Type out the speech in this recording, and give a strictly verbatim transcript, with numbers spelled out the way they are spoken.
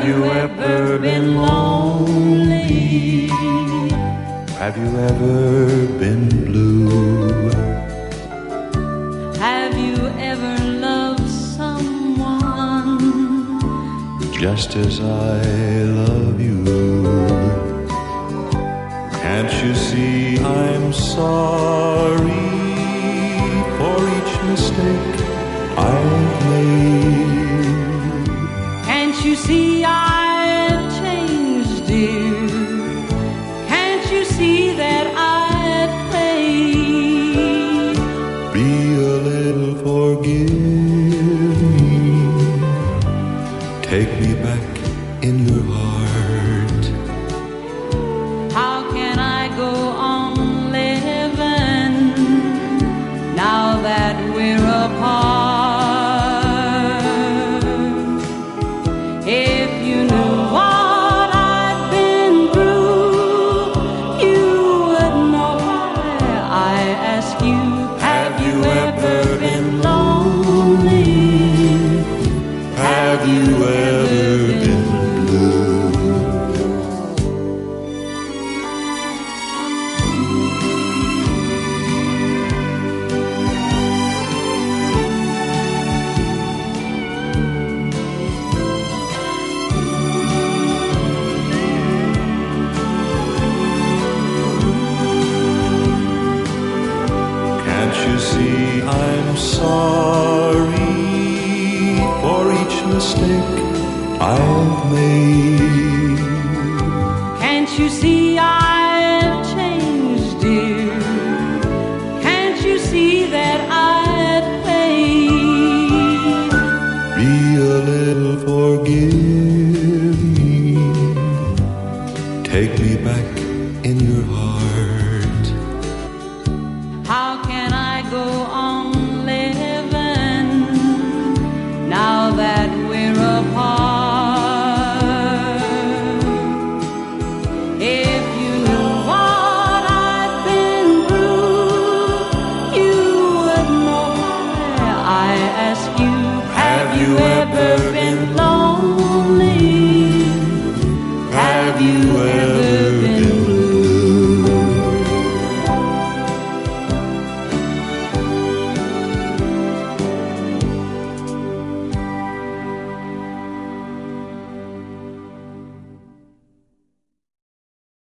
you ever been lonely? Have you ever been blue? Have you ever loved someone just as I love you? Can't you see I'm sorry for each mistake I've made? Can't you see I've changed, dear? Can't you see that I've played? Be a little forgiving. Take me back in your heart. How can I go on living now that we're apart? If you knew what I've been through, you would know why I ask you. Have you ever been lonely? Have you ever been blue? Can't you see I'm sorry for each mistake I've made? Can't you see I've changed, dear? Can't you see that I've played? Be a little forgiving. Take me back in your heart.